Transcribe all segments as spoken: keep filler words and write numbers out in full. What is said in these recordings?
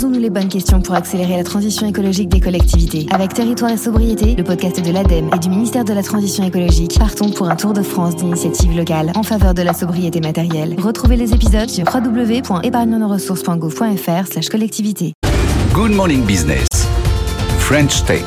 Posons-nous les bonnes questions pour accélérer la transition écologique des collectivités. Avec Territoire et Sobriété, le podcast de l'ADEME et du ministère de la Transition écologique, partons pour un tour de France d'initiatives locales en faveur de la sobriété matérielle. Retrouvez les épisodes sur w w w point épargne nos ressources point gouv point f r slash collectivité. Good Morning Business, French Tech.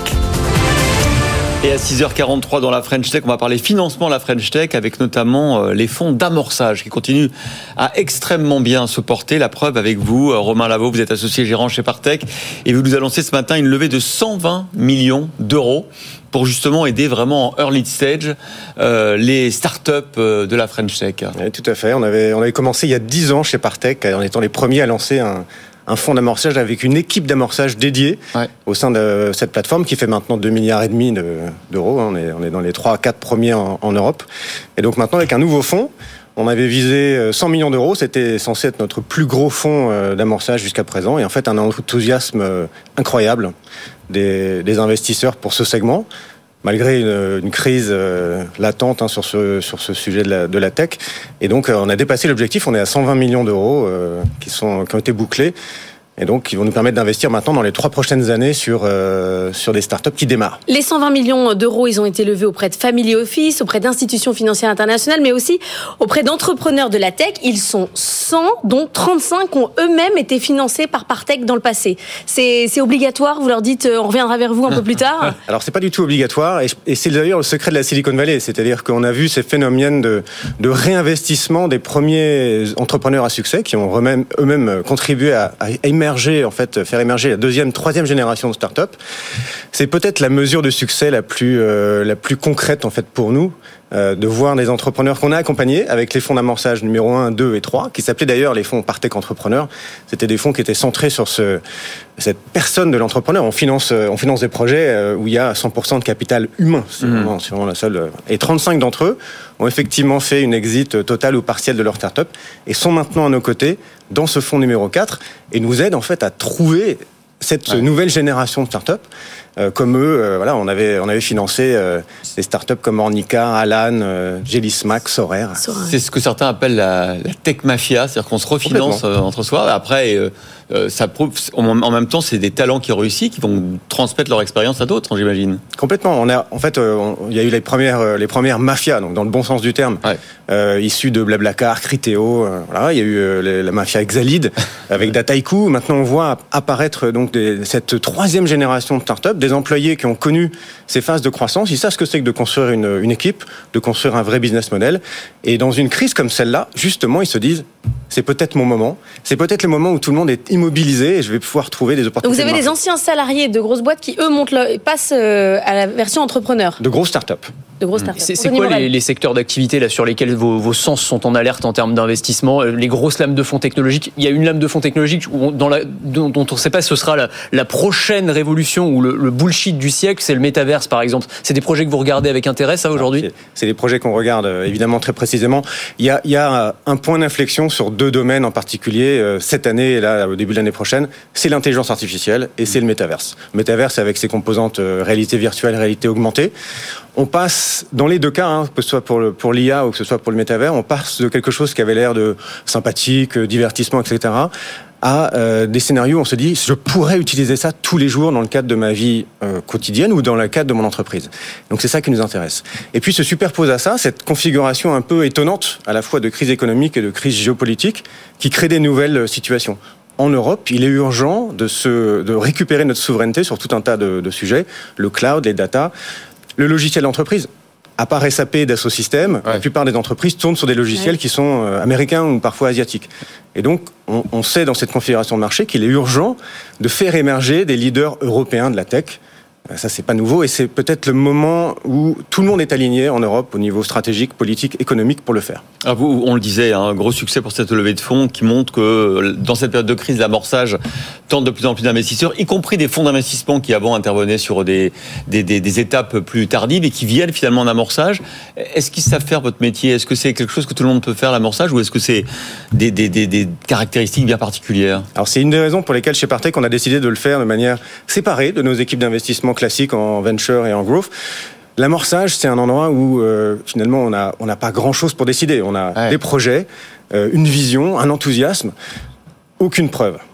Et à six heures quarante-trois dans la French Tech, on va parler financement de la French Tech avec notamment les fonds d'amorçage qui continuent à extrêmement bien se porter. La preuve avec vous, Romain Lavaux, vous êtes associé gérant chez Partech et vous nous annoncez ce matin une levée de cent vingt millions d'euros pour justement aider vraiment en early stage euh, les startups de la French Tech. Oui, tout à fait. On avait, on avait commencé il y a dix ans chez Partech en étant les premiers à lancer un un fonds d'amorçage avec une équipe d'amorçage dédiée ouais. au sein de cette plateforme qui fait maintenant deux milliards et demi d'euros. On est, on est dans les trois à quatre premiers en, en Europe. Et donc maintenant, avec un nouveau fonds, on avait visé cent millions d'euros. C'était censé être notre plus gros fonds d'amorçage jusqu'à présent. Et en fait, un enthousiasme incroyable des, des investisseurs pour ce segment. Malgré une, une crise euh, latente hein, sur ce sur ce sujet de la, de la tech, et donc euh, on a dépassé l'objectif. On est à cent vingt millions d'euros euh, qui sont qui ont été bouclés. Et donc, qui vont nous permettre d'investir maintenant dans les trois prochaines années sur, euh, sur des startups qui démarrent. Les cent vingt millions d'euros, ils ont été levés auprès de Family Office, auprès d'institutions financières internationales, mais aussi auprès d'entrepreneurs de la tech. Ils sont cent, dont trente-cinq ont eux-mêmes été financés par Partech dans le passé. C'est, c'est obligatoire, vous leur dites, on reviendra vers vous un peu plus tard. Alors, c'est pas du tout obligatoire, et, et c'est d'ailleurs le secret de la Silicon Valley. C'est-à-dire qu'on a vu ces phénomènes de, de réinvestissement des premiers entrepreneurs à succès qui ont eux-mêmes, eux-mêmes contribué à, à émerger en fait, faire émerger la deuxième, troisième génération de start-up. C'est peut-être la mesure de succès la plus, euh, la plus concrète, en fait, pour nous, euh, de voir des entrepreneurs qu'on a accompagnés avec les fonds d'amorçage numéro un, deux et trois, qui s'appelaient d'ailleurs les fonds Partech Entrepreneurs. C'était des fonds qui étaient centrés sur ce, cette personne de l'entrepreneur. On finance, on finance des projets où il y a cent pour cent de capital humain. C'est, mmh. vraiment, c'est vraiment la seule. Et trente-cinq d'entre eux ont effectivement fait une exit totale ou partielle de leur start-up et sont maintenant à nos côtés dans ce fonds numéro quatre et nous aident en fait à trouver cette ouais. nouvelle génération de startups. Euh, comme eux, euh, voilà, on avait on avait financé euh, des startups comme Ornica, Alan, euh, Jellismack, Sorare. C'est ce que certains appellent la, la tech mafia, c'est-à-dire qu'on se refinance euh, entre soi. Après, euh, euh, ça prouve. En, en même temps, c'est des talents qui réussissent, qui vont transmettre leur expérience à d'autres, j'imagine. Complètement. On a, en fait, euh, il y a eu les premières euh, les premières mafias, donc dans le bon sens du terme, ouais. euh, issues de Blablacar, Criteo. Euh, voilà, il y a eu euh, les, la mafia Exalid avec Dataiku. Maintenant, on voit apparaître donc des, cette troisième génération de startups. Des employés qui ont connu ces phases de croissance, ils savent ce que c'est que de construire une, une équipe, de construire un vrai business model. Et dans une crise comme celle-là, justement, ils se disent, c'est peut-être mon moment, c'est peut-être le moment où tout le monde est immobilisé et je vais pouvoir trouver des opportunités. Donc vous avez des anciens salariés de grosses boîtes qui, eux, montent le, passent à la version entrepreneur. De grosses startups. De grosses startups. C'est, c'est quoi les, les secteurs d'activité là, sur lesquels vos, vos sens sont en alerte en termes d'investissement? Les grosses lames de fonds technologiques. Il y a une lame de fonds technologiques où on, dans la, dont, dont on ne sait pas si ce sera la, la prochaine révolution ou le, le bullshit du siècle, c'est le métaverse par exemple. C'est des projets que vous regardez avec intérêt, ça, aujourd'hui? c'est, c'est des projets qu'on regarde évidemment très précisément. Il y a, il y a un point d'inflexion sur deux domaines en particulier euh, cette année et là au début de l'année prochaine. C'est l'intelligence artificielle et c'est le métaverse. Le métaverse avec ses composantes euh, réalité virtuelle, réalité augmentée. On passe, dans les deux cas, hein, que ce soit pour, le, pour l'I A ou que ce soit pour le métavers, on passe de quelque chose qui avait l'air de sympathique, divertissement, et cetera, à euh, des scénarios où on se dit, je pourrais utiliser ça tous les jours dans le cadre de ma vie euh, quotidienne ou dans le cadre de mon entreprise. Donc c'est ça qui nous intéresse. Et puis se superpose à ça cette configuration un peu étonnante, à la fois de crise économique et de crise géopolitique, qui crée des nouvelles situations. En Europe, il est urgent de, se, de récupérer notre souveraineté sur tout un tas de, de sujets, le cloud, les data, le logiciel d'entreprise. À part S A P et Dassault Systèmes, ouais. la plupart des entreprises tournent sur des logiciels ouais. qui sont euh, américains ou parfois asiatiques. Et donc, on, on sait dans cette configuration de marché qu'il est urgent de faire émerger des leaders européens de la tech. Ça, c'est pas nouveau et c'est peut-être le moment où tout le monde est aligné en Europe au niveau stratégique, politique, économique pour le faire. Alors vous, on le disait, un gros succès pour cette levée de fonds qui montre que dans cette période de crise, l'amorçage tente de plus en plus d'investisseurs, y compris des fonds d'investissement qui avant intervenaient sur des, des, des, des étapes plus tardives et qui viennent finalement en amorçage. Est-ce qu'ils savent faire votre métier? Est-ce que c'est quelque chose que tout le monde peut faire, l'amorçage, ou est-ce que c'est des, des, des, des caractéristiques bien particulières? Alors c'est une des raisons pour lesquelles chez Partech on a décidé de le faire de manière séparée de nos équipes d'investissement classiques en venture et en growth. L'amorçage, c'est un endroit où euh, finalement on n'a on n'a pas grand-chose pour décider. On a ouais. des projets, euh, une vision, un enthousiasme, aucune preuve,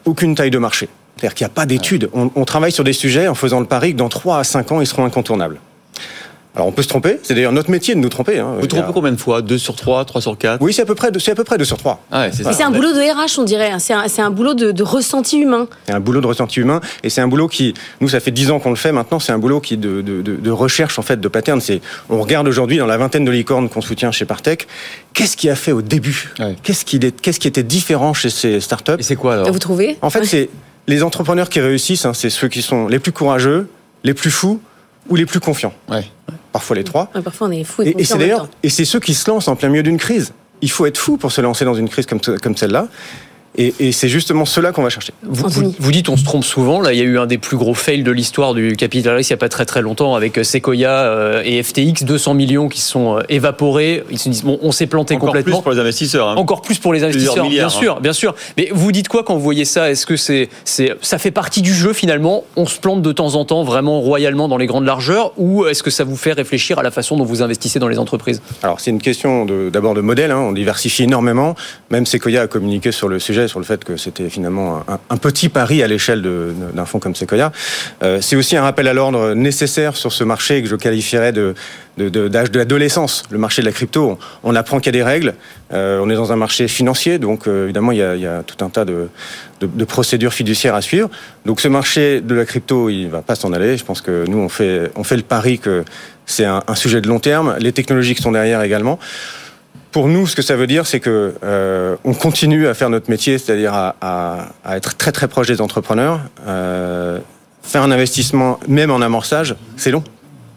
aucune taille de marché. C'est-à-dire qu'il n'y a pas d'études. On, on travaille sur des sujets en faisant le pari que dans trois à cinq ans, ils seront incontournables. Alors on peut se tromper, c'est d'ailleurs notre métier de nous tromper. Hein. Vous trompez combien de fois? deux sur trois, trois sur quatre? Oui, c'est à peu près, c'est à peu près deux sur trois. Ah ouais, c'est Mais ça. c'est un boulot de R H, on dirait. C'est un, c'est un boulot de, de ressenti humain. C'est un boulot de ressenti humain, et c'est un boulot qui, nous, ça fait dix ans qu'on le fait maintenant. C'est un boulot qui de, de, de, de recherche en fait de patterns. C'est, on regarde aujourd'hui dans la vingtaine de licornes qu'on soutient chez Partech, qu'est-ce qui a fait au début? Ouais. Qu'est-ce qui, qu'est-ce qui était différent chez ces startups? Et c'est quoi alors? Vous trouvez? En fait, c'est les entrepreneurs qui réussissent. Hein, c'est ceux qui sont les plus courageux, les plus fous ou les plus confiants. Ouais. Parfois les trois. Ouais, parfois on est fou et, Et, et confiant c'est en même d'ailleurs, temps. et c'est ceux qui se lancent en plein milieu d'une crise. Il faut être fou pour se lancer dans une crise comme, comme celle-là. Et, et c'est justement cela qu'on va chercher. Vous, Anthony. vous, vous dites on se trompe souvent. Là, il y a eu un des plus gros fails de l'histoire du capital risque il n'y a pas très très longtemps avec Sequoia euh, et F T X, deux cents millions qui sont euh, évaporés. Ils se disent bon, on s'est planté Encore complètement. plus pour les investisseurs. Hein. Encore plus pour les Plusieurs investisseurs, milliards, bien sûr, bien sûr. Mais vous dites quoi quand vous voyez ça? Est-ce que c'est, c'est, ça fait partie du jeu finalement? On se plante de temps en temps vraiment royalement dans les grandes largeurs, ou est-ce que ça vous fait réfléchir à la façon dont vous investissez dans les entreprises? Alors c'est une question de, d'abord de modèle. Hein. On diversifie énormément. Même Sequoia a communiqué sur le sujet, sur le fait que c'était finalement un, un petit pari à l'échelle de, d'un fonds comme Sequoia. Euh, c'est aussi un rappel à l'ordre nécessaire sur ce marché que je qualifierais de, de, de, d'âge de l'adolescence, le marché de la crypto. On, on apprend qu'il y a des règles. Euh, on est dans un marché financier, donc euh, évidemment il y, a, il y a tout un tas de, de, de procédures fiduciaires à suivre. Donc ce marché de la crypto, il va pas s'en aller. Je pense que nous on fait, on fait le pari que c'est un, un sujet de long terme. Les technologies qui sont derrière également. Pour nous, ce que ça veut dire, c'est que euh, on continue à faire notre métier, c'est-à-dire à, à, à être très très proche des entrepreneurs. Euh, faire un investissement, même en amorçage, c'est long.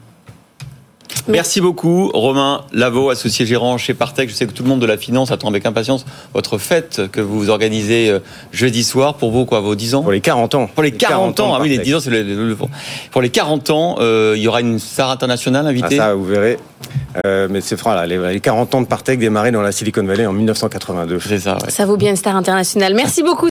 Merci beaucoup, Romain Lavaux, associé gérant chez Partech. Je sais que tout le monde de la finance attend avec impatience votre fête que vous organisez euh, jeudi soir. Pour vous, quoi, vos dix ans? Pour les quarante ans. Pour les quarante ans, ah oui, les dix ans, c'est le, le, le Pour les quarante ans, euh, il y aura une star internationale invitée. Ah, ça, vous verrez. Euh, mais c'est voilà, les, les quarante ans de Partech démarrés dans la Silicon Valley en mille neuf cent quatre-vingt-deux. C'est ça, ouais. Ça vaut bien une star internationale. Merci beaucoup.